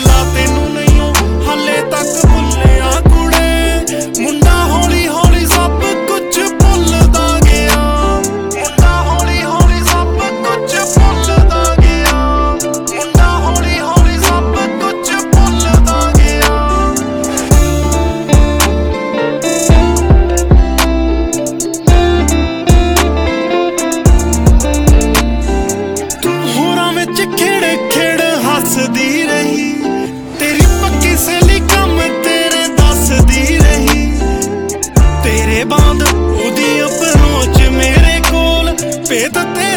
भुलदा तेनू नहीं हाले तक भुलिया कुड़े मुंडा हौली हौली सब कुछ भुलदा गया मुंडा हौली हौली सब कुछ भुलदा गया मुंडा हौली हौली सब कुछ भुलदा गया तू होरां विच खेड़ खेड़ हसदी रही तेरी पक्की सहेली कम तेरे दसदी रही तेरे बाद ओदी अप्रोच मेरे कोल भेद ते